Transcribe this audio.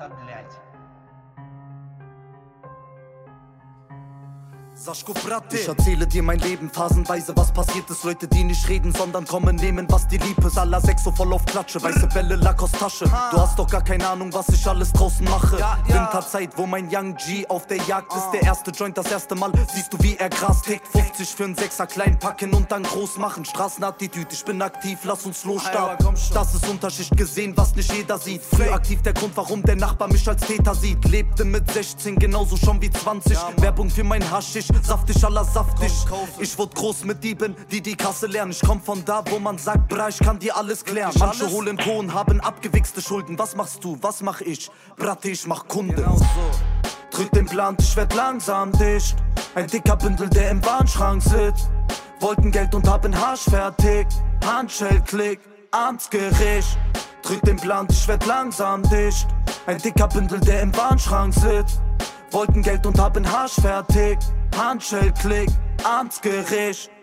блядь. Saschko Bratte. Ich erzähle dir mein Leben phasenweise, was passiert ist. Leute, die nicht reden, sondern kommen, nehmen, was die lieb ist. Alla sechs so voll auf Klatsche, weiße Bälle, Lacoste Tasche. Du hast doch gar keine Ahnung, was ich alles draußen mache. Winterzeit, wo mein Young G auf der Jagd ist. Der erste Joint, das erste Mal, siehst du, wie er Gras tickt. 50 für 'n Sechser, klein packen und dann groß machen. Straßenattitüde, ich bin aktiv, lass uns losstarten. Das ist Unterschicht gesehen, was nicht jeder sieht. Früh aktiv der Grund, warum der Nachbar mich als Täter sieht. Lebte mit 16, genauso schon wie 20. Werbung für mein Haschisch, saftig, aller saftig. Ich wurde groß mit Dieben, die Kasse lernen. Ich komm von da, wo man sagt, bra, ich kann dir alles klären. Manche holen Kohlen, haben abgewichste Schulden. Was machst du, was mach ich? Bratte, ich mach Kunden. Genau so. Drück den Plan, ich werd langsam dicht. Ein dicker Bündel, der im Bahnschrank sitzt. Wollten Geld und haben Hasch fertig. Handschellklick, Amtsgericht. Drück den Plan, ich werd langsam dicht. Ein dicker Bündel, der im Bahnschrank sitzt. Wollten Geld und haben Hasch fertig. Handschellklick, Amtsgericht.